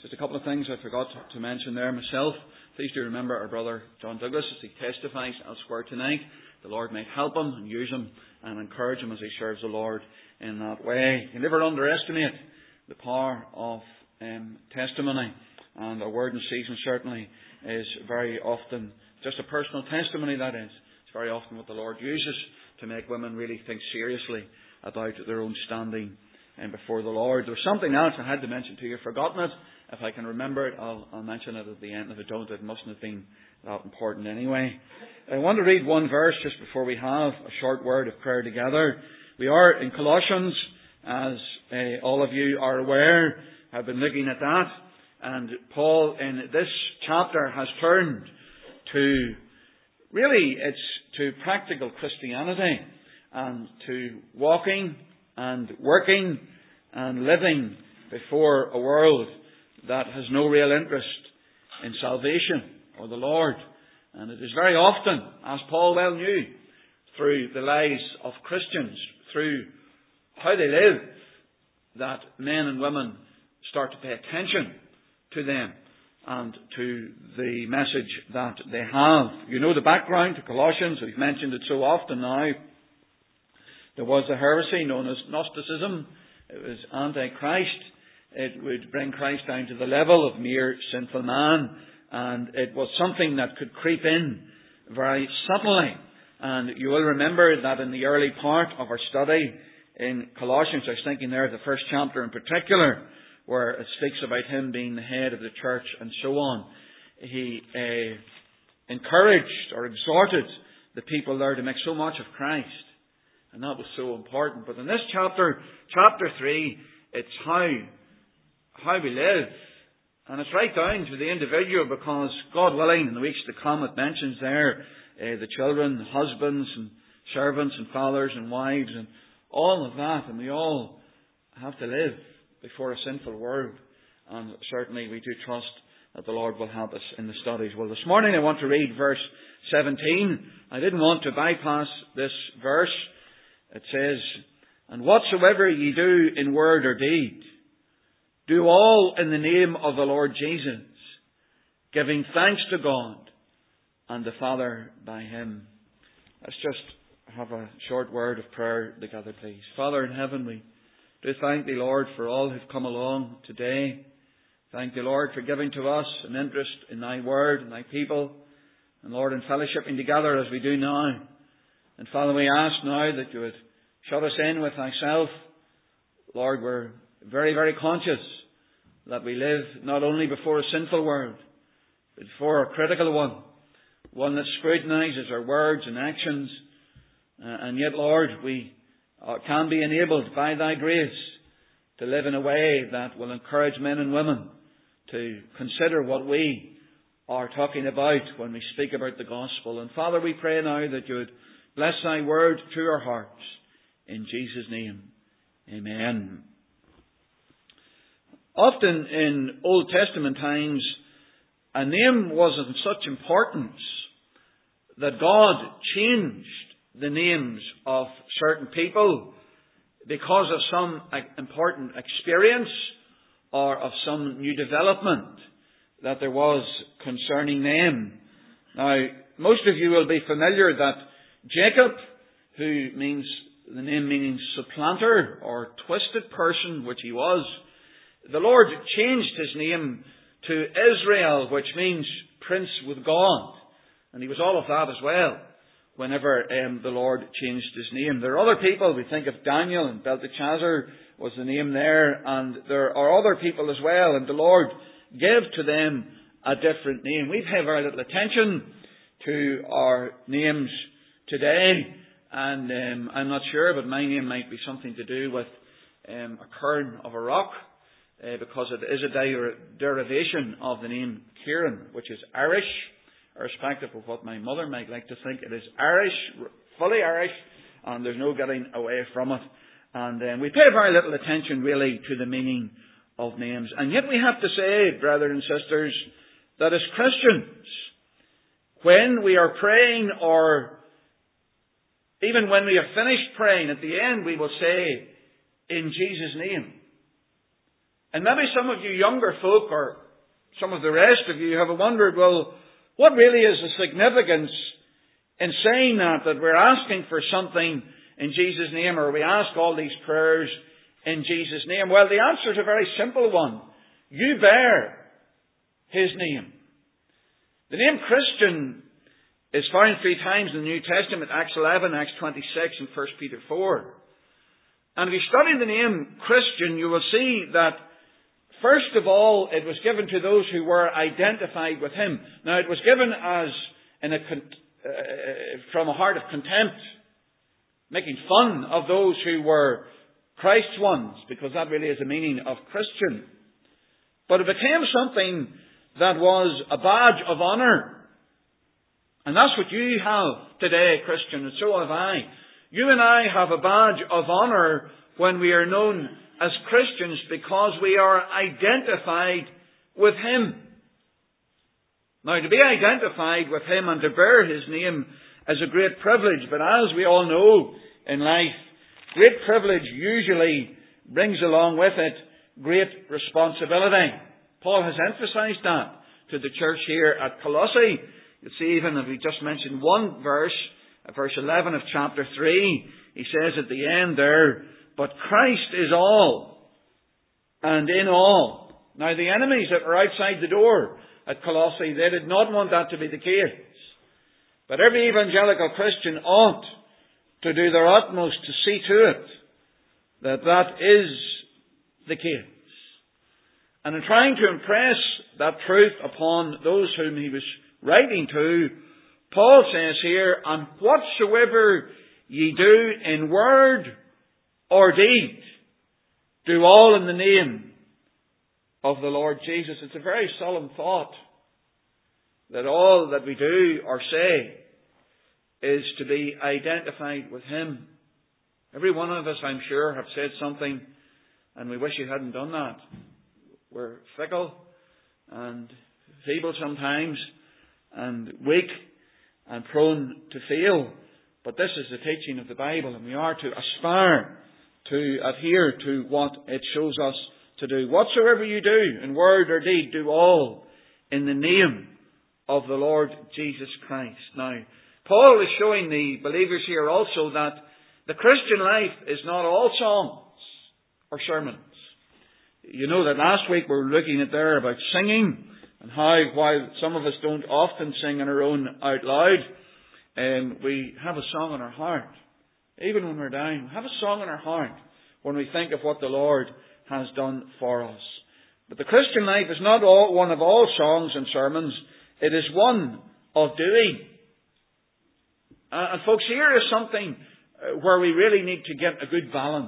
Just a couple of things I forgot to mention there myself. Please do remember our brother John Douglas as he testifies elsewhere tonight. The Lord may help him and use him and encourage him as he serves the Lord in that way. You never underestimate the power of testimony. And a word in season certainly is very often just a personal testimony, that is. It's very often what the Lord uses to make women really think seriously about their own standing before the Lord. There was something else I had to mention to you. I've forgotten it. If I can remember it, I'll mention it at the end. If I don't, it mustn't have been that important anyway. I want to read one verse just before we have a short word of prayer together. We are in Colossians, as all of you are aware. I've been looking at that. And Paul, in this chapter, has turned to, really, it's to practical Christianity and to walking and working and living before a world that has no real interest in salvation or the Lord. And it is very often, as Paul well knew, through the lives of Christians, through how they live, that men and women start to pay attention to them and to the message that they have. You know the background to Colossians. We've mentioned it so often now. There was a heresy known as Gnosticism. It was anti-Christ. It would bring Christ down to the level of mere sinful man. And it was something that could creep in very subtly. And you will remember that in the early part of our study in Colossians, I was thinking there of the first chapter in particular, where it speaks about him being the head of the church and so on. He encouraged or exhorted the people there to make so much of Christ. And that was so important. But in this chapter, chapter 3, it's how we live. And it's right down to the individual, because God willing, in the weeks to come, it mentions there the children, the husbands and servants and fathers and wives and all of that. And we all have to live before a sinful world. And certainly we do trust that the Lord will help us in the studies. Well, this morning I want to read verse 17. I didn't want to bypass this verse. It says, "And whatsoever ye do in word or deed, do all in the name of the Lord Jesus, giving thanks to God and the Father by Him." Let's just have a short word of prayer together, please. Father in heaven, we do thank Thee, Lord, for all who've come along today. Thank Thee, Lord, for giving to us an interest in Thy Word and Thy people. And Lord, in fellowshipping together as we do now. And Father, we ask now that You would shut us in with Thyself. Lord, we're very, very conscious that we live not only before a sinful world, but before a critical one that scrutinises our words and actions. And yet, Lord, we can be enabled by Thy grace to live in a way that will encourage men and women to consider what we are talking about when we speak about the gospel. And Father, we pray now that You would bless Thy word to our hearts. In Jesus' name, amen. Often in Old Testament times, a name was of such importance that God changed the names of certain people because of some important experience or of some new development that there was concerning them. Now, most of you will be familiar that Jacob, who means, the name meaning supplanter or twisted person, which he was, the Lord changed his name to Israel, which means prince with God. And he was all of that as well whenever the Lord changed his name. There are other people, we think of Daniel, and Belteshazzar was the name there, and there are other people as well, and the Lord gave to them a different name. We pay very little attention to our names today, and I'm not sure, but my name might be something to do with a cairn of a rock, because it is a derivation of the name Kieran, which is Irish, irrespective of what my mother might like to think. It is Irish, fully Irish, and there's no getting away from it. And we pay very little attention really to the meaning of names. And yet we have to say, brothers and sisters, that as Christians, when we are praying, or even when we have finished praying, at the end we will say, in Jesus' name. And maybe some of you younger folk, or some of the rest of you, have wondered, well, what really is the significance in saying that we're asking for something in Jesus' name, or we ask all these prayers in Jesus' name? Well, the answer is a very simple one. You bear His name. The name Christian is found 3 times in the New Testament: Acts 11, Acts 26, and 1 Peter 4. And if you study the name Christian, you will see that, first of all, it was given to those who were identified with Him. Now, it was given as from a heart of contempt, making fun of those who were Christ's ones, because that really is the meaning of Christian. But it became something that was a badge of honour. And that's what you have today, Christian, and so have I. You and I have a badge of honour when we are known as Christians, because we are identified with Him. Now, to be identified with Him and to bear His name is a great privilege, but as we all know in life, great privilege usually brings along with it great responsibility. Paul has emphasized that to the church here at Colossae. You see, even if we just mentioned one verse, verse 11 of chapter 3, he says at the end there, "But Christ is all, and in all." Now, the enemies that were outside the door at Colossae, they did not want that to be the case. But every evangelical Christian ought to do their utmost to see to it that that is the case. And in trying to impress that truth upon those whom he was writing to, Paul says here, "And whatsoever ye do in word or deed, do all in the name of the Lord Jesus." It's a very solemn thought that all that we do or say is to be identified with Him. Every one of us, I'm sure, have said something and we wish we hadn't done that. We're fickle and feeble sometimes and weak and prone to fail. But this is the teaching of the Bible, and we are to aspire to adhere to what it shows us to do. Whatsoever you do in word or deed, do all in the name of the Lord Jesus Christ. Now, Paul is showing the believers here also that the Christian life is not all songs or sermons. You know that last week we were looking at there about singing, and how, while some of us don't often sing on our own out loud, we have a song in our heart. Even when we're down, we have a song in our heart when we think of what the Lord has done for us. But the Christian life is not one of all songs and sermons. It is one of doing. And folks, here is something where we really need to get a good balance.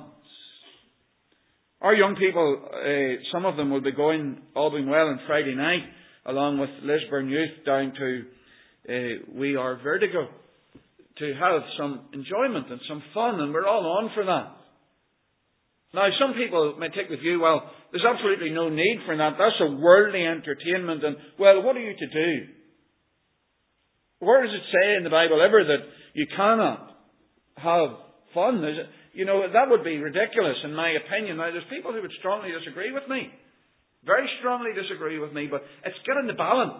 Our young people, some of them will be going, all being well, on Friday night, along with Lisburn Youth, down to We Are Vertigo, to have some enjoyment and some fun, and we're all on for that. Now, some people may take the view, well, there's absolutely no need for that. That's a worldly entertainment, and, well, what are you to do? Where does it say in the Bible ever that you cannot have fun? That would be ridiculous in my opinion. Now, there's people who would strongly disagree with me. Very strongly disagree with me, but it's getting the balance.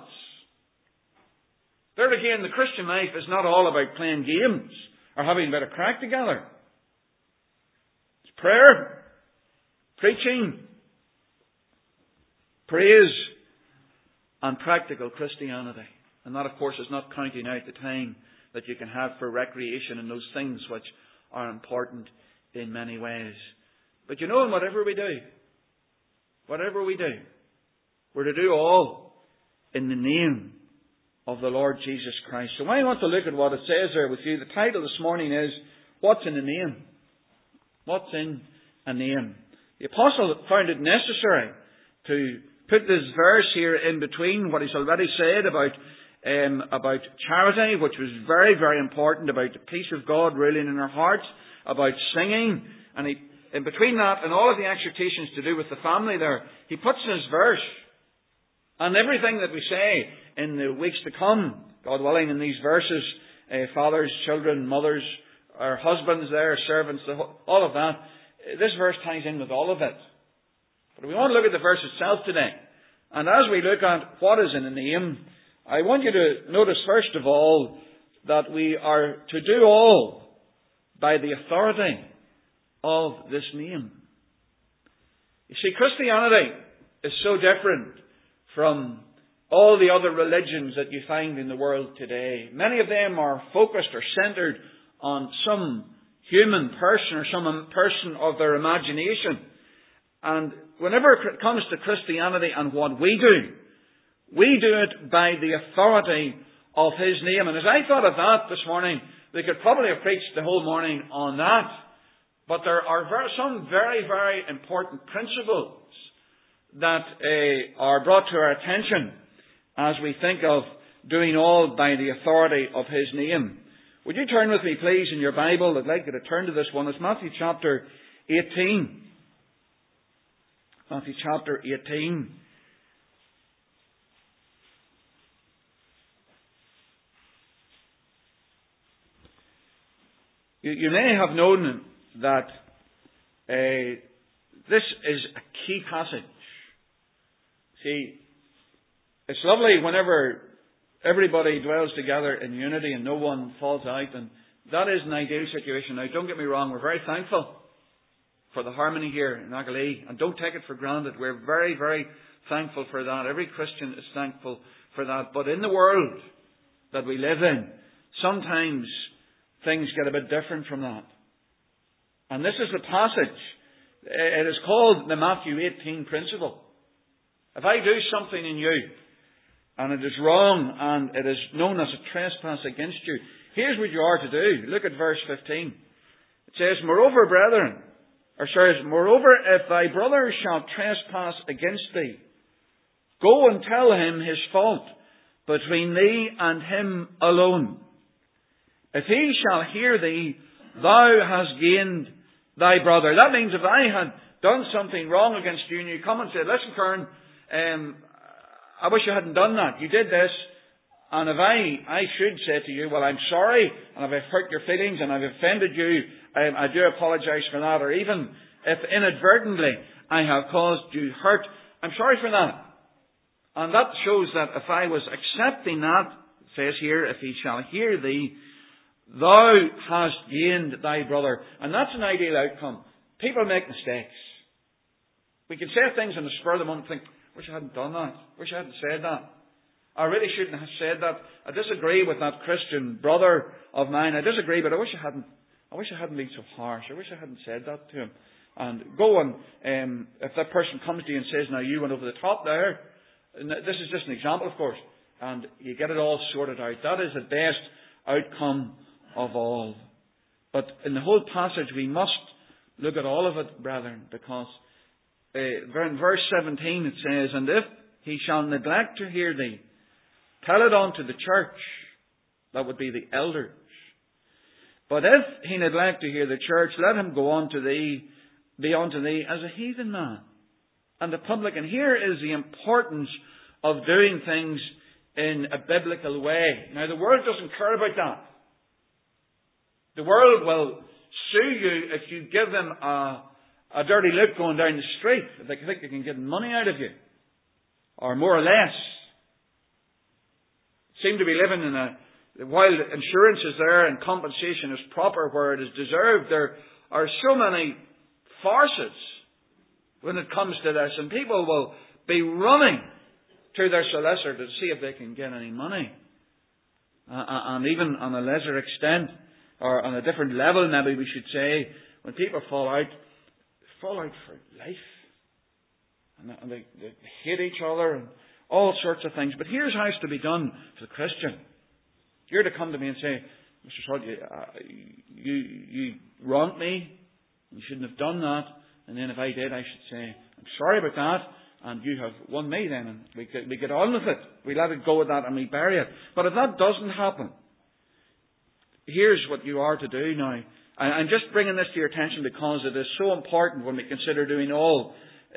There again, the Christian life is not all about playing games or having a bit of crack together. It's prayer, preaching, praise, and practical Christianity. And that, of course, is not counting out the time that you can have for recreation and those things which are important in many ways. But in whatever we do, we're to do all in the name of the Lord Jesus Christ. So I want to look at what it says there with you. The title this morning is, What's in a Name? What's in a name? The apostle found it necessary to put this verse here in between what he's already said about charity, which was very, very important, about the peace of God ruling in our hearts, about singing, and in between that and all of the exhortations to do with the family there, he puts in his verse. And everything that we say in the weeks to come, God willing, in these verses, fathers, children, mothers, our husbands there, servants, all of that, this verse ties in with all of it. But we want to look at the verse itself today. And as we look at what is in the name, I want you to notice first of all that we are to do all by the authority of this name. You see, Christianity is so different from all the other religions that you find in the world today. Many of them are focused or centered on some human person or some person of their imagination. And whenever it comes to Christianity and what we do it by the authority of His name. And as I thought of that this morning, we could probably have preached the whole morning on that. But there are some very, very important principles that are brought to our attention as we think of doing all by the authority of His name. Would you turn with me, please, in your Bible? I'd like you to turn to this one. It's Matthew chapter 18. Matthew chapter 18. You may have known that this is a key passage. See, it's lovely whenever everybody dwells together in unity and no one falls out, and that is an ideal situation. Now, don't get me wrong, we're very thankful for the harmony here in Agalee, and don't take it for granted. We're very, very thankful for that. Every Christian is thankful for that. But in the world that we live in, sometimes things get a bit different from that. And this is the passage. It is called the Matthew 18 principle. If I do something in you, and it is wrong, and it is known as a trespass against you, here's what you are to do. Look at verse 15. It says, moreover, if thy brother shall trespass against thee, go and tell him his fault between thee and him alone. If he shall hear thee, thou hast gained thy brother. That means if I had done something wrong against you and you come and say, listen, Kern, I wish you hadn't done that. You did this. And if I should say to you, well, I'm sorry, and if I've hurt your feelings and I've offended you, I do apologise for that. Or even if inadvertently I have caused you hurt, I'm sorry for that. And that shows that if I was accepting that, it says here, if he shall hear thee, thou hast gained thy brother. And that's an ideal outcome. People make mistakes. We can say things in the spur of the moment and think, wish I hadn't done that. Wish I hadn't said that. I really shouldn't have said that. I disagree with that Christian brother of mine. I disagree, but I wish I hadn't been so harsh. I wish I hadn't said that to him. And go on, if that person comes to you and says, now you went over the top there, and this is just an example, of course, and you get it all sorted out. That is the best outcome of all. But in the whole passage, we must look at all of it, brethren, because in verse 17 it says, and if he shall neglect to hear thee, tell it unto the church. That would be the elders. But if he neglect to hear the church, let him go on to thee, be unto thee as a heathen man and a publican. Here is the importance of doing things in a biblical way. Now, the world doesn't care about that. The world will sue you if you give them a dirty look going down the street. If they think they can get money out of you, or more or less. Seem to be living in while insurance is there and compensation is proper where it is deserved, there are so many farces when it comes to this, and people will be running to their solicitor to see if they can get any money. And even on a lesser extent, or on a different level maybe we should say, when people fall out for life. And they hate each other and all sorts of things. But here's how it's to be done for the Christian. You're to come to me and say, Mr. Salt, you wronged me. You shouldn't have done that. And then if I did, I should say, I'm sorry about that. And you have won me then. And we get on with it. We let it go with that and we bury it. But if that doesn't happen, here's what you are to do now. I'm just bringing this to your attention because it is so important when we consider doing all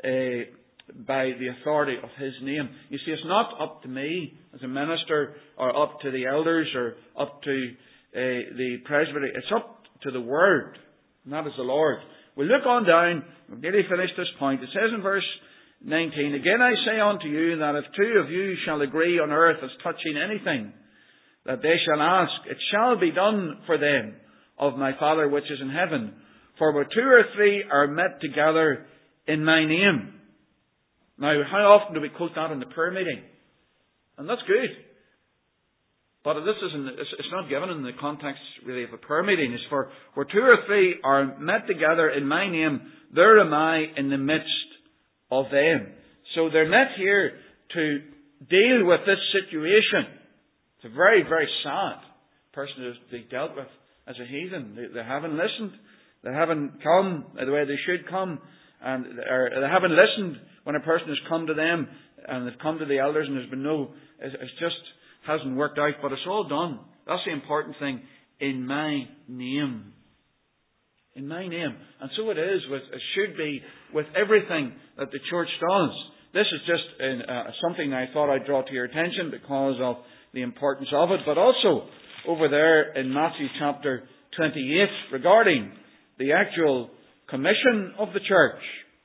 by the authority of His name. You see, it's not up to me as a minister or up to the elders or up to the presbytery. It's up to the Word. And that is the Lord. We look on down. We've nearly finished this point. It says in verse 19. Again I say unto you that if two of you shall agree on earth as touching anything that they shall ask, it shall be done for them of my Father which is in heaven. For where two or three are met together in my name. Now, how often do we quote that in the prayer meeting? And that's good. But it's not given in the context really of a prayer meeting. It's for where two or three are met together in my name, there am I in the midst of them. So they're met here to deal with this situation. It's a very, very sad person to be dealt with as a heathen. They haven't listened. They haven't come the way they should come. And they haven't listened when a person has come to them and they've come to the elders and there's been it just hasn't worked out. But it's all done. That's the important thing. In my name. In my name. And so it is. It should be with everything that the church does. This is just something I thought I'd draw to your attention because of the importance of it. But also over there in Matthew chapter 28 regarding the actual commission of the church.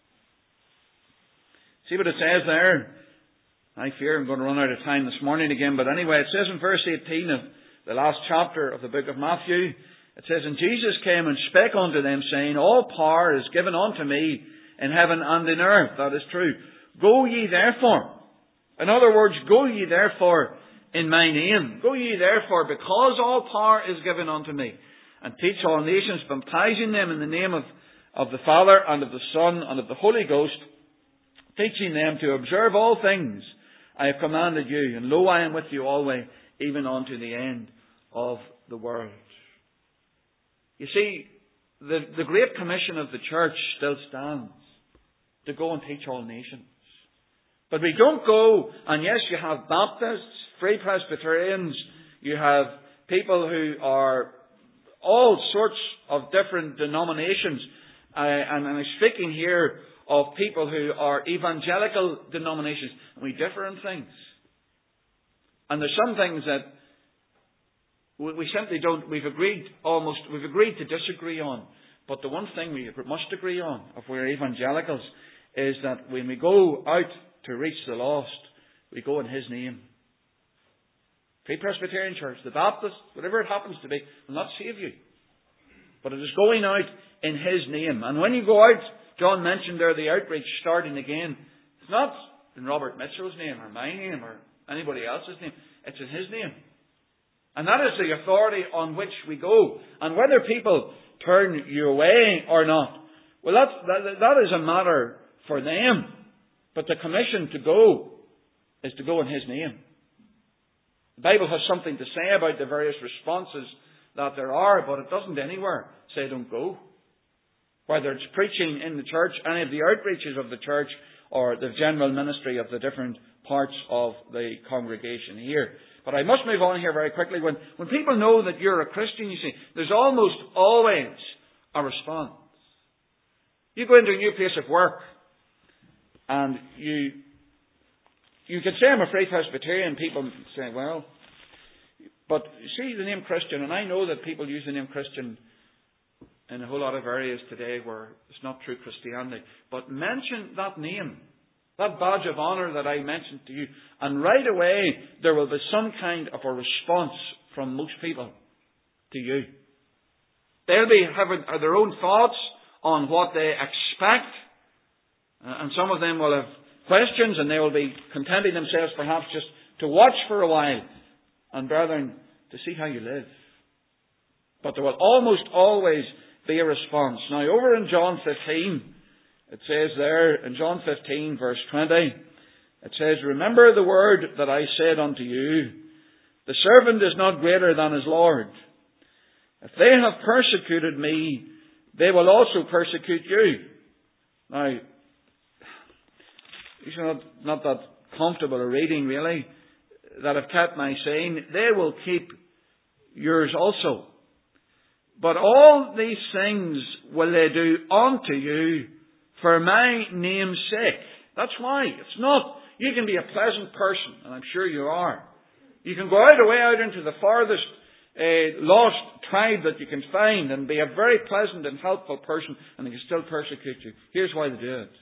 See what it says there? I fear I'm going to run out of time this morning again, but anyway, it says in verse 18 of the last chapter of the book of Matthew, it says, And Jesus came and spake unto them, saying, All power is given unto me in heaven and in earth. That is true. Go ye therefore. In other words, go ye therefore in my name. Go ye therefore, because all power is given unto me. And teach all nations, baptizing them in the name of the Father and of the Son and of the Holy Ghost, teaching them to observe all things I have commanded you. And lo, I am with you always, even unto the end of the world. You see, the Great Commission of the church still stands. To go and teach all nations. But we don't go, and yes, you have Baptists, Free Presbyterians, you have people who are all sorts of different denominations. And I'm speaking here of people who are evangelical denominations. And we differ in things. And there's some things that we simply don't, we've agreed to disagree on. But the one thing we must agree on, if we're evangelicals, is that when we go out to reach the lost, we go in His name. Free Presbyterian Church, the Baptist, whatever it happens to be, will not save you. But it is going out in His name. And when you go out, John mentioned there the outreach starting again. It's not in Robert Mitchell's name or my name or anybody else's name. It's in His name. And that is the authority on which we go. And whether people turn you away or not, well, that is a matter for them. But the commission to go is to go in His name. The Bible has something to say about the various responses that there are, but it doesn't anywhere say don't go. Whether it's preaching in the church, any of the outreaches of the church, or the general ministry of the different parts of the congregation here. But I must move on here very quickly. When people know that you're a Christian, you see, there's almost always a response. You go into a new place of work, and you can say I'm a Free Presbyterian. People say, well, but see the name Christian, and I know that people use the name Christian in a whole lot of areas today where it's not true Christianity. But mention that name, that badge of honour that I mentioned to you, and right away there will be some kind of a response from most people to you. They'll be having their own thoughts on what they expect, and some of them will have questions, and they will be contenting themselves perhaps just to watch for a while, and brethren, to see how you live. But there will almost always be a response. Now, over in John 15, it says there, in John 15, verse 20, it says, Remember the word that I said unto you, the servant is not greater than his Lord. If they have persecuted me, they will also persecute you. Now, it's not that comfortable a reading, really, that have kept my saying. They will keep yours also. But all these things will they do unto you for my name's sake. That's why. It's not, you can be a pleasant person, and I'm sure you are. You can go away out into the farthest lost tribe that you can find and be a very pleasant and helpful person, and they can still persecute you. Here's why they do it.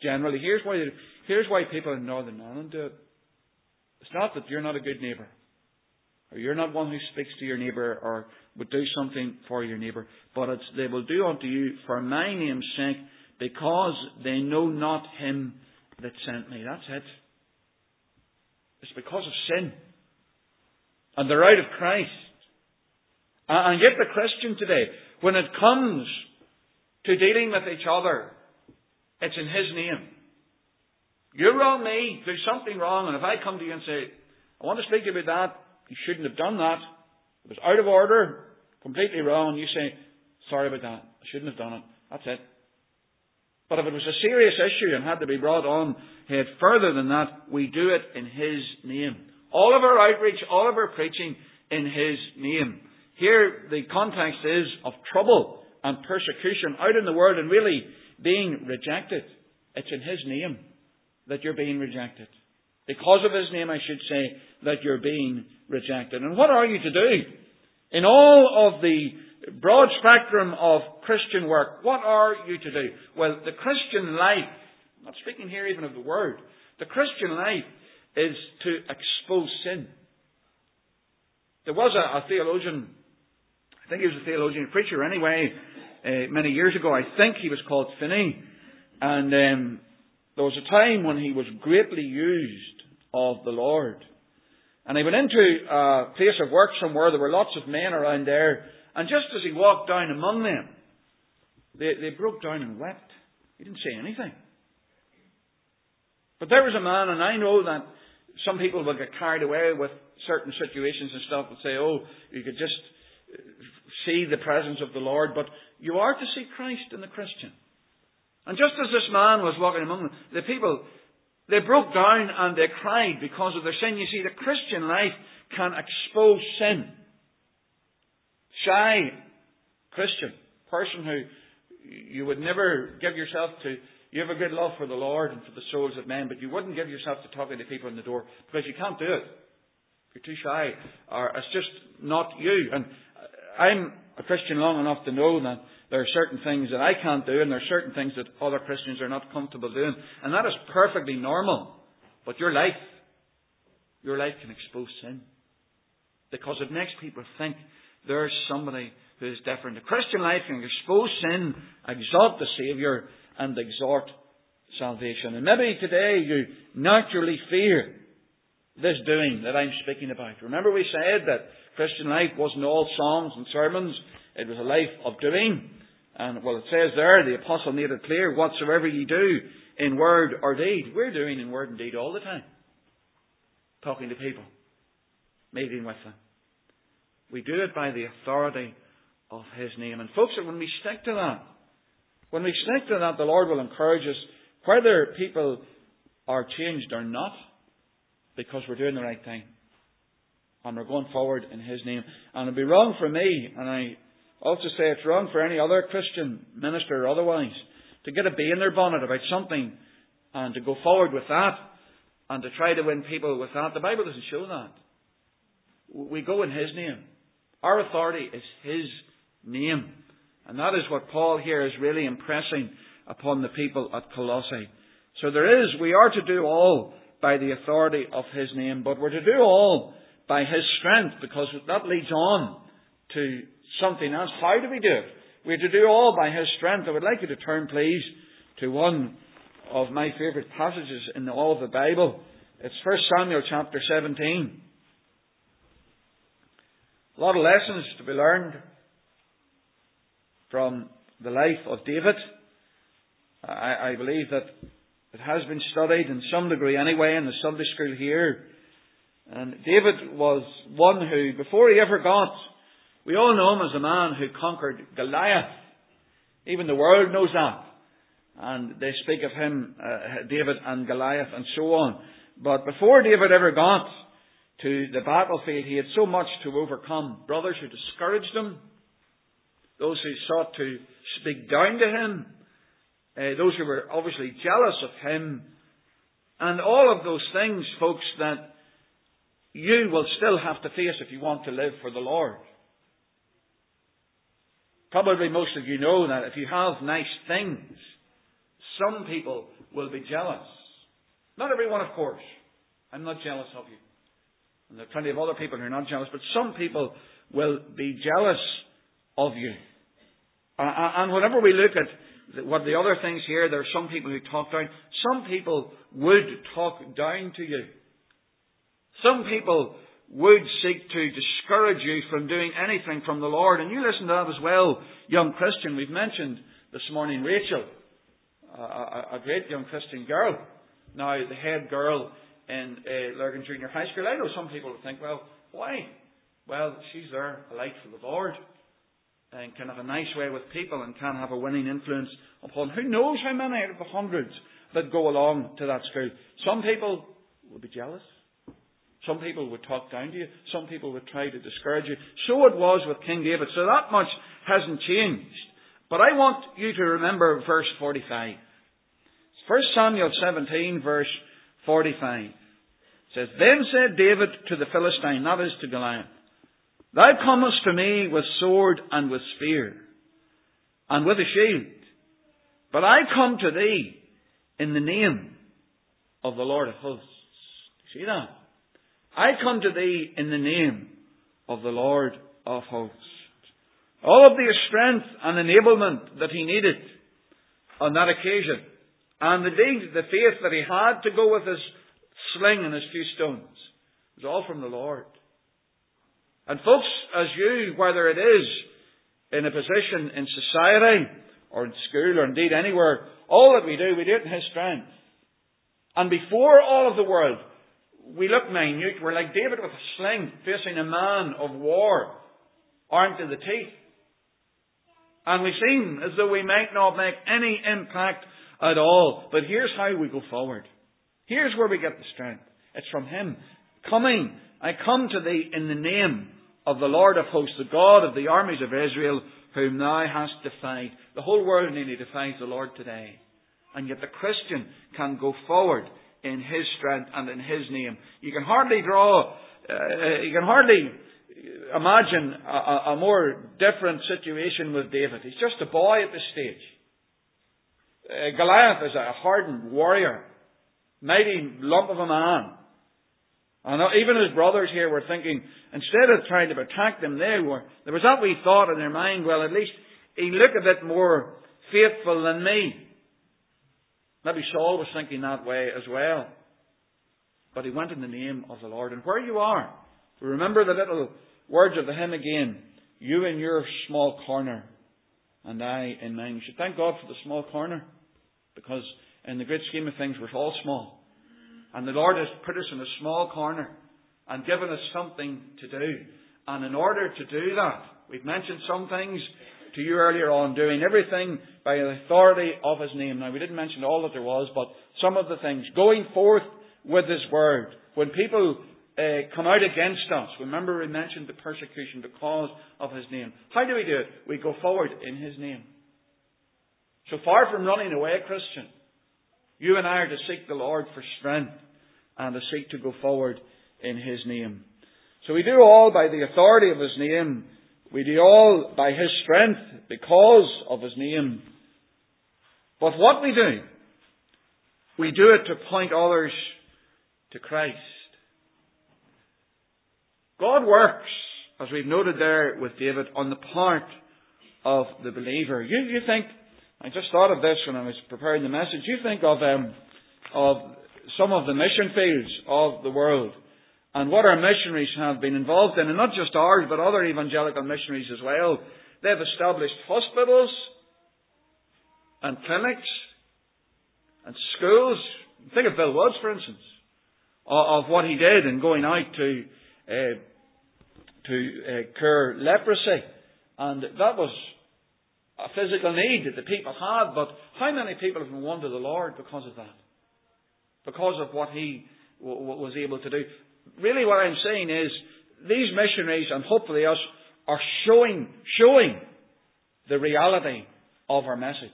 generally. Here's why people in Northern Ireland do it. It's not that you're not a good neighbour, or you're not one who speaks to your neighbour or would do something for your neighbour, but it's they will do unto you for my name's sake, because they know not him that sent me. That's it. It's because of sin and they're out of Christ. And yet the Christian today, when it comes to dealing with each other, it's in his name. You wrong me, do something wrong, and if I come to you and say, I want to speak to you about that, you shouldn't have done that, it was out of order, completely wrong, you say, sorry about that, I shouldn't have done it. That's it. But if it was a serious issue and had to be brought on head further than that, we do it in his name. All of our outreach, all of our preaching in his name. Here the context is of trouble and persecution out in the world and really being rejected. It's in his name that you're being rejected. Because of his name, I should say, that you're being rejected. And what are you to do? In all of the broad spectrum of Christian work, what are you to do? Well, the Christian life, I'm not speaking here even of the word, the Christian life is to expose sin. There was a theologian, I think he was a theologian, a preacher anyway, many years ago. I think he was called Finney. And there was a time when he was greatly used of the Lord. And he went into a place of work somewhere. There were lots of men around there. And just as he walked down among them, they broke down and wept. He didn't say anything. But there was a man, and I know that some people will get carried away with certain situations and stuff and say, oh, you could just see the presence of the Lord. But you are to see Christ in the Christian. And just as this man was walking among them, the people, they broke down and they cried because of their sin. You see, the Christian life can expose sin. Shy Christian, person who you would never give yourself to. You have a good love for the Lord and for the souls of men, but you wouldn't give yourself to talking to people in the door because you can't do it. You're too shy, or it's just not you. And I'm a Christian long enough to know that there are certain things that I can't do, and there are certain things that other Christians are not comfortable doing, and that is perfectly normal. But your life can expose sin because it makes people think there's somebody who is different. The Christian life can expose sin, exalt the Saviour, and exhort salvation. And maybe today you naturally fear this doing that I'm speaking about. Remember we said that Christian life wasn't all songs and sermons. It was a life of doing. And well, it says there, the apostle made it clear, whatsoever ye do in word or deed. We're doing in word and deed all the time. Talking to people. Meeting with them. We do it by the authority of his name. And folks, when we stick to that, the Lord will encourage us, whether people are changed or not, because we're doing the right thing. And we're going forward in his name. And it'd be wrong for me, and I also say it's wrong for any other Christian minister or otherwise, to get a bee in their bonnet about something and to go forward with that and to try to win people with that. The Bible doesn't show that. We go in his name. Our authority is his name. And that is what Paul here is really impressing upon the people at Colossae. So we are to do all by the authority of his name, but we're to do all by his strength, because that leads on to something else. How do we do it? We're to do all by his strength. I would like you to turn, please, to one of my favourite passages in all of the Bible. It's 1 Samuel chapter 17. A lot of lessons to be learned from the life of David. I believe that it has been studied in some degree anyway in the Sunday school here. And David was one who, before he ever we all know him as a man who conquered Goliath. Even the world knows that. And they speak of him, David and Goliath and so on. But before David ever got to the battlefield, he had so much to overcome. Brothers who discouraged him. Those who sought to speak down to him. Those who were obviously jealous of him. And all of those things, folks, that you will still have to face if you want to live for the Lord. Probably most of you know that if you have nice things, some people will be jealous. Not everyone, of course. I'm not jealous of you. And there are plenty of other people who are not jealous, but some people will be jealous of you. And whenever we look at what the other things here, there are some people who talk down. Some people would talk down to you. Some people would seek to discourage you from doing anything from the Lord. And you listen to that as well, young Christian. We've mentioned this morning Rachel, a great young Christian girl. Now, the head girl in Lurgan Junior High School. I know some people would think, well, why? Well, she's there, a light for the Lord, and can have a nice way with people and can have a winning influence upon who knows how many out of the hundreds that go along to that school. Some people would be jealous. Some people would talk down to you. Some people would try to discourage you. So it was with King David. So that much hasn't changed. But I want you to remember verse 45. 1 Samuel 17, verse 45. It says, Then said David to the Philistine, that is to Goliath, Thou comest to me with sword and with spear, and with a shield. But I come to thee in the name of the Lord of hosts. Do you see that? I come to thee in the name of the Lord of hosts. All of the strength and enablement that he needed on that occasion, and indeed the faith that he had to go with his sling and his few stones, was all from the Lord. And folks, as you, whether it is in a position in society or in school or indeed anywhere, all that we do it in his strength. And before all of the world, we look minute. We're like David with a sling facing a man of war, armed to the teeth. And we seem as though we might not make any impact at all. But here's how we go forward. Here's where we get the strength. It's from him. I come to thee in the name of the Lord of hosts, the God of the armies of Israel, whom thou hast defied. The whole world nearly defies the Lord today. And yet the Christian can go forward in his strength and in his name. You can hardly imagine a more different situation with David. He's just a boy at this stage. Goliath is a hardened warrior, mighty lump of a man. And even his brothers here were thinking, instead of trying to attack them, there was that wee thought in their mind, well, at least he look a bit more faithful than me. Maybe Saul was thinking that way as well. But he went in the name of the Lord. And where you are, remember the little words of the hymn again. You in your small corner, and I in mine. You should thank God for the small corner, because in the great scheme of things, we're all small. And the Lord has put us in a small corner and given us something to do. And in order to do that, we've mentioned some things to you earlier on, doing everything by the authority of his name. Now, we didn't mention all that there was, but some of the things. Going forth with his word. When people come out against us, remember we mentioned the persecution because of his name. How do we do it? We go forward in his name. So far from running away, Christian, you and I are to seek the Lord for strength and to seek to go forward in his name. So we do all by the authority of his name. We do all by his strength because of his name. But what we do it to point others to Christ. God works, as we've noted there with David, on the part of the believer. You think, I just thought of this when I was preparing the message, you think of some of the mission fields of the world and what our missionaries have been involved in, and not just ours, but other evangelical missionaries as well. They've established hospitals and clinics and schools. Think of Bill Woods, for instance, of what he did in going out to cure leprosy. And that was a physical need that the people had, but how many people have won to the Lord because of that? Because of what he was able to do. Really what I'm saying is, these missionaries, and hopefully us, are showing the reality of our message.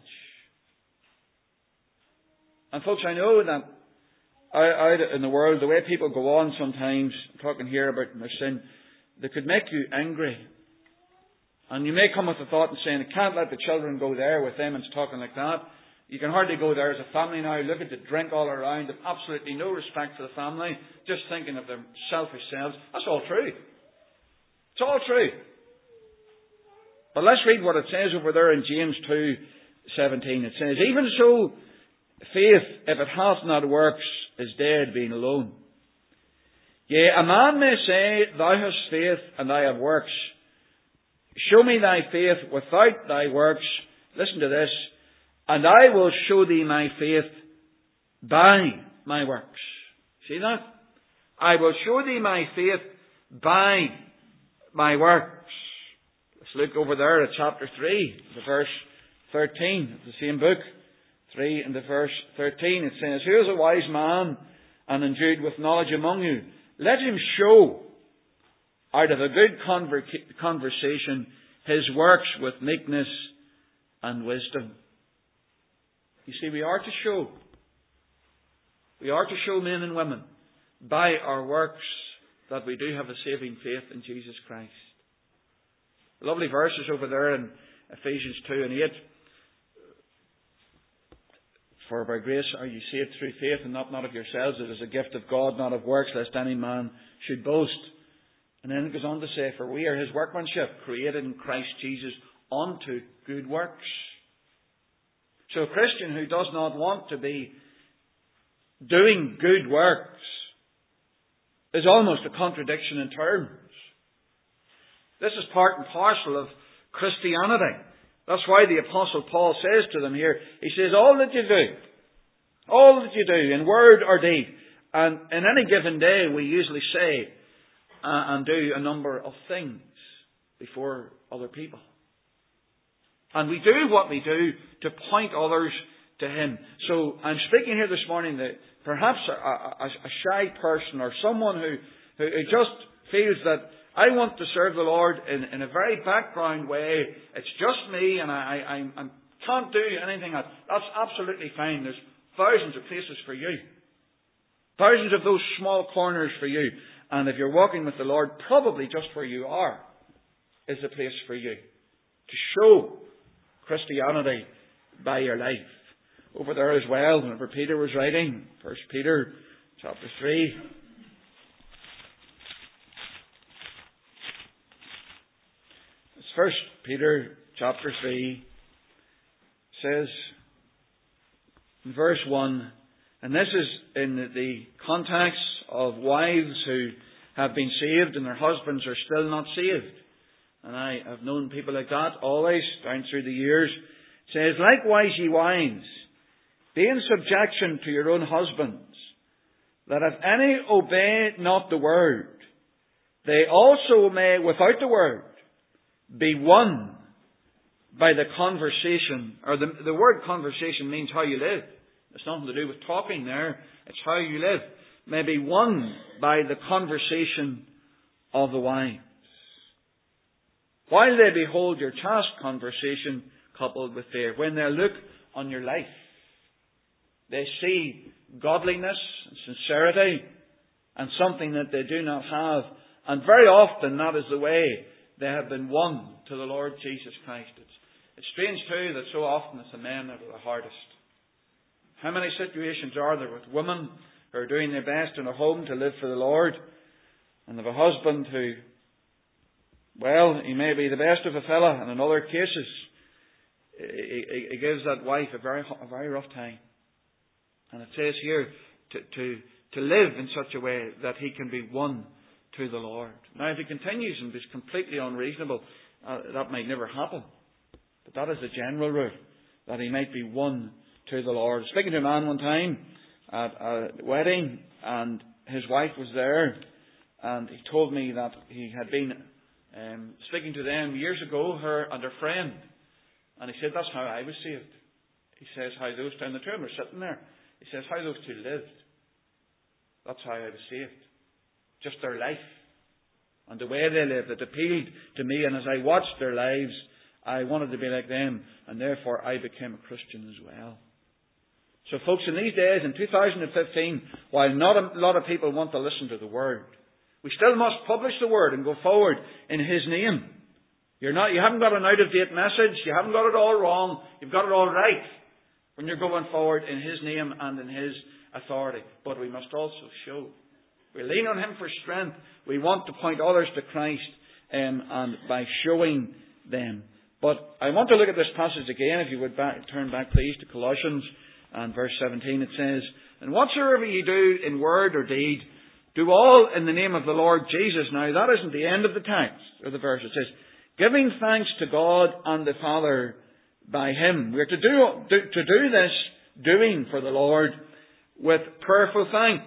And folks, I know that out in the world, the way people go on sometimes, talking here about their sin, they could make you angry. And you may come with the thought and saying, I can't let the children go there with them and talking like that. You can hardly go there as a family now, look at the drink all around, have absolutely no respect for the family, just thinking of their selfish selves. That's all true. It's all true. But let's read what it says over there in James 2:17. It says, even so, faith, if it hath not works, is dead being alone. Yea, a man may say, thou hast faith, and I have works. Show me thy faith without thy works. Listen to this. And I will show thee my faith by my works. See that? I will show thee my faith by my works. Let's look over there at chapter 3, the verse 13 of the same book. 3 and the verse 13. It says, who is a wise man and endued with knowledge among you? Let him show out of a good conversation his works with meekness and wisdom. You see, we are to show. We are to show men and women by our works that we do have a saving faith in Jesus Christ. Lovely verses over there in Ephesians 2 and 8. For by grace are you saved through faith, and not of yourselves. It is a gift of God, not of works, lest any man should boast. And then it goes on to say, for we are his workmanship, created in Christ Jesus unto good works. So a Christian who does not want to be doing good works is almost a contradiction in terms. This is part and parcel of Christianity. That's why the Apostle Paul says to them here, he says, all that you do, in word or deed, and in any given day we usually say and do a number of things before other people. And we do what we do to point others to Him. So I'm speaking here this morning that perhaps a shy person or someone who just feels that I want to serve the Lord in a very background way. It's just me and I can't do anything else. That's absolutely fine. There's thousands of places for you. Thousands of those small corners for you. And if you're walking with the Lord, probably just where you are is the place for you to show Christianity by your life. Over there as well, whenever Peter was writing, 1 Peter chapter 3. It's 1 Peter chapter 3 says in verse 1, and this is in the context of wives who have been saved and their husbands are still not saved. And I have known people like that always down through the years. It says, likewise ye wives, be in subjection to your own husbands, that if any obey not the word, they also may, without the word, be won by the conversation. Or the word conversation means how you live. It's nothing to do with talking there. It's how you live. May be won by the conversation of the wives, while they behold your chaste conversation coupled with fear. When they look on your life, they see godliness and sincerity and something that they do not have. And very often that is the way they have been won to the Lord Jesus Christ. It's strange too that so often it's the men that are the hardest. How many situations are there with women who are doing their best in a home to live for the Lord, and of a husband who, well, he may be the best of a fella, and in other cases he gives that wife a very rough time. And it says here to live in such a way that he can be won to the Lord. Now, if he continues and is completely unreasonable, that might never happen. But that is the general rule, that he might be won to the Lord. Speaking to a man one time at a wedding, and his wife was there, and he told me that he had been speaking to them years ago, her and her friend, and he said, that's how I was saved. He says how those two, and the two of them were sitting there, he says how those two lived. That's how I was saved. Just their life and the way they lived. It appealed to me, and as I watched their lives, I wanted to be like them, and therefore I became a Christian as well. So folks, in these days, in 2015, while not a lot of people want to listen to the Word, we still must publish the Word and go forward in His name. You haven't got an out-of-date message, you haven't got it all wrong, you've got it all right. when you're going forward in His name and in His authority. But we must also show. We lean on Him for strength. We want to point others to Christ, and by showing them. But I want to look at this passage again. If you would turn back, please, to Colossians and verse 17. It says, "And whatsoever ye do in word or deed, do all in the name of the Lord Jesus." Now, that isn't the end of the text or the verse. It says, "Giving thanks to God and the Father by Him." We're to do this doing for the Lord with prayerful thanks.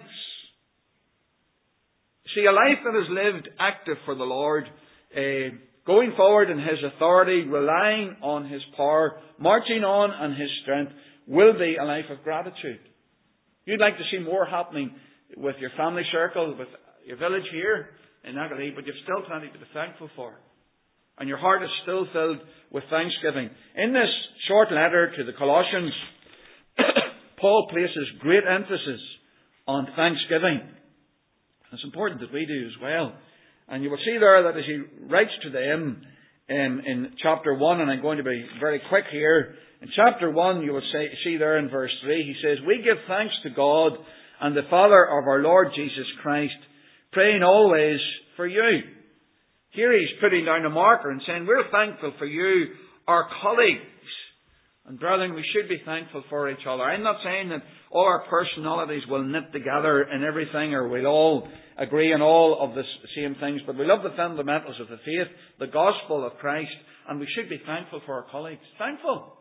See, a life that is lived active for the Lord, going forward in His authority, relying on His power, marching on in His strength, will be a life of gratitude. You'd like to see more happening with your family circle, with your village here in Agalee, but you've still plenty to be thankful for. And your heart is still filled with thanksgiving. In this short letter to the Colossians, Paul places great emphasis on thanksgiving. It's important that we do as well. And you will see there that as he writes to them in chapter 1, and I'm going to be very quick here. In chapter 1, you will see there in verse 3, he says, "We give thanks to God and the Father of our Lord Jesus Christ, praying always for you." Here he's putting down a marker and saying, we're thankful for you, our colleagues. And brethren, we should be thankful for each other. I'm not saying that all our personalities will knit together in everything, or we'll all agree on all of the same things, but we love the fundamentals of the faith, the gospel of Christ, and we should be thankful for our colleagues. Thankful.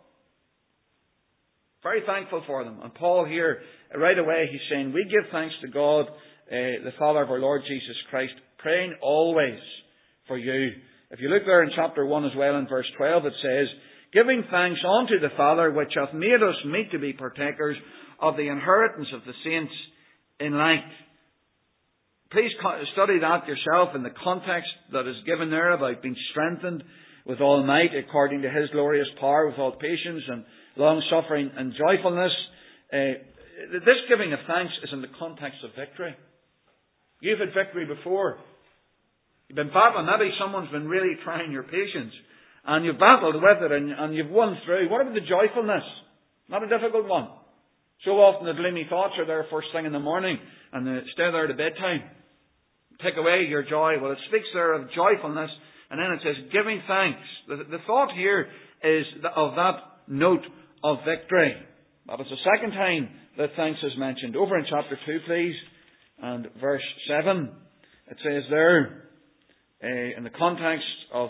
Very thankful for them. And Paul here, right away, he's saying, we give thanks to God, the Father of our Lord Jesus Christ, praying always for you. If you look there in chapter 1 as well, in verse 12, it says, "Giving thanks unto the Father, which hath made us meet to be partakers of the inheritance of the saints in light." Please study that yourself in the context that is given there about being strengthened with all might according to His glorious power, with all patience and long-suffering and joyfulness. This giving of thanks is in the context of victory. You've had victory before. You've been battling. Maybe someone's been really trying your patience, and you've battled with it, and you've won through. What about the joyfulness? Not a difficult one. So often the gloomy thoughts are there first thing in the morning, and they stay there to bedtime. Take away your joy. Well, it speaks there of joyfulness, and then it says giving thanks. The thought here is of that note of victory. That is the second time that thanks is mentioned. Over in chapter 2, please, and verse 7, it says there, in the context of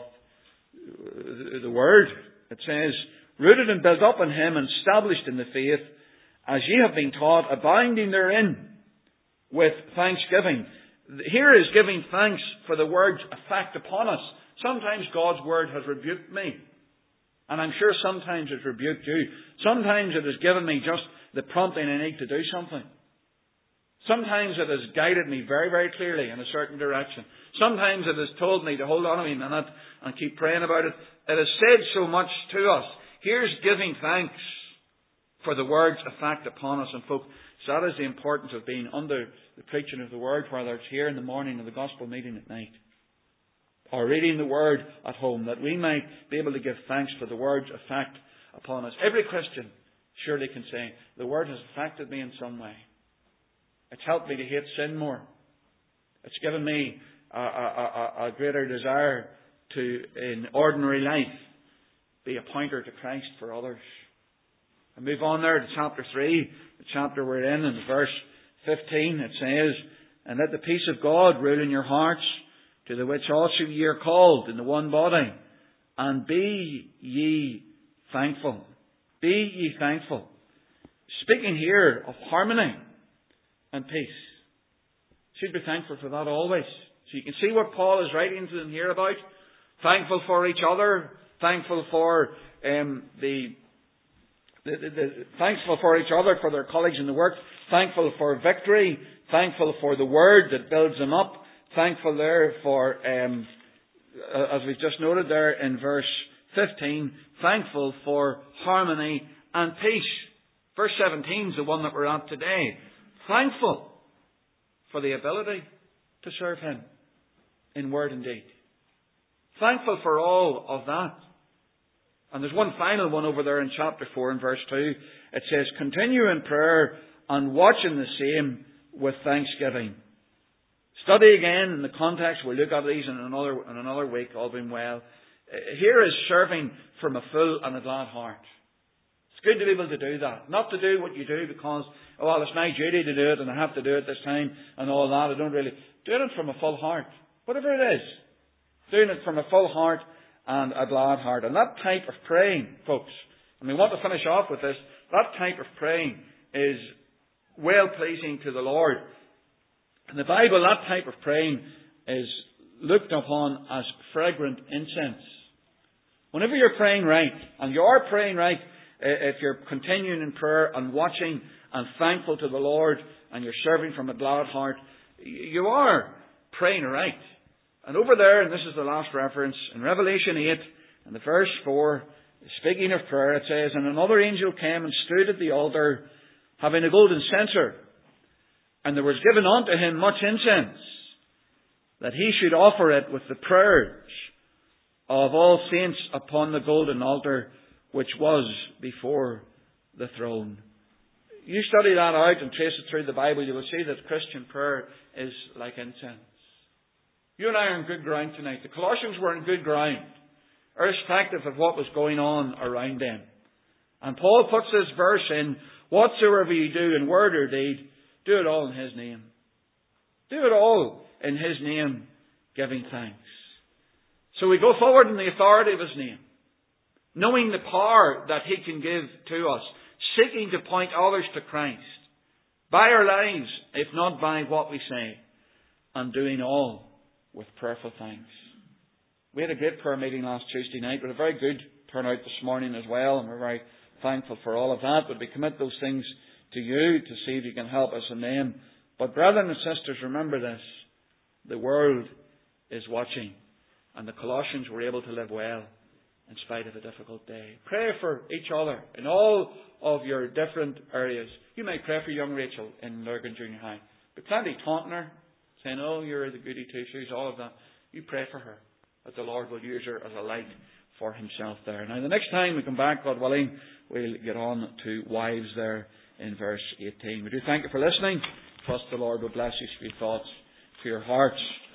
the word, it says, "Rooted and built up in Him, and established in the faith, as ye have been taught, abounding therein with thanksgiving." Here is giving thanks for the word's effect upon us. Sometimes God's word has rebuked me, and I'm sure sometimes it's rebuked you. Sometimes it has given me just the prompting I need to do something. Sometimes it has guided me very, very clearly in a certain direction. Sometimes it has told me to hold on a wee minute and keep praying about it. It has said so much to us. Here's giving thanks for the word's effect upon us. And folks, so that is the importance of being under the preaching of the word, whether it's here in the morning or the gospel meeting at night, or reading the word at home, that we might be able to give thanks for the word's effect upon us. Every Christian surely can say, the word has affected me in some way. It's helped me to hate sin more. It's given me a greater desire to, in ordinary life, be a pointer to Christ for others. And move on there to chapter 3, the chapter we're in verse 15, it says, "And let the peace of God rule in your hearts, to the which also ye are called in the one body, and be ye thankful." Be ye thankful. Speaking here of harmony and peace. Should be thankful for that always. So you can see what Paul is writing to them here about. Thankful for each other. Thankful for thankful for each other, for their colleagues in the work. Thankful for victory. Thankful for the word that builds them up. Thankful there for, as we've just noted there in verse 15, thankful for harmony and peace. Verse 17 is the one that we're at today. Thankful for the ability to serve Him in word and deed. Thankful for all of that. And there's one final one over there in chapter 4 and verse 2. It says, continue in prayer and watching the same with thanksgiving. Study again in the context. We'll look at these in another week, all being well. Here is serving from a full and a glad heart. It's good to be able to do that. Not to do what you do because, oh, well, it's my duty to do it and I have to do it this time and all that. I don't really. Doing it from a full heart. Whatever it is. Doing it from a full heart and a glad heart. And that type of praying, folks, and we want to finish off with this, that type of praying is well-pleasing to the Lord. In the Bible, that type of praying is looked upon as fragrant incense. Whenever you're praying right, and you are praying right, if you're continuing in prayer and watching and thankful to the Lord, and you're serving from a glad heart, you are praying right. And over there, and this is the last reference, in Revelation 8, in the verse 4, speaking of prayer, it says, and another angel came and stood at the altar, having a golden censer, and there was given unto him much incense, that he should offer it with the prayers of all saints upon the golden altar, which was before the throne. You study that out and trace it through the Bible, you will see that Christian prayer is like incense. You and I are in good ground tonight. The Colossians were in good ground, irrespective of what was going on around them. And Paul puts this verse in, whatsoever you do in word or deed, do it all in His name. Do it all in His name, giving thanks. So we go forward in the authority of His name, knowing the power that He can give to us, seeking to point others to Christ, by our lives, if not by what we say, and doing all with prayerful thanks. We had a great prayer meeting last Tuesday night, with a very good turnout this morning as well, and we're very thankful for all of that. But we commit those things to you to see if you can help us in them. But brethren and sisters, remember this. The world is watching, and the Colossians were able to live well in spite of a difficult day. Pray for each other in all of your different areas. You might pray for young Rachel in Lurgan Junior High, but plenty taunting her, saying, oh, you're the goody two-shoes, all of that. You pray for her, that the Lord will use her as a light for Himself there. Now, the next time we come back, God willing, we'll get on to wives there in verse 18. We do thank you for listening. Trust the Lord will bless you for your thoughts, for your hearts.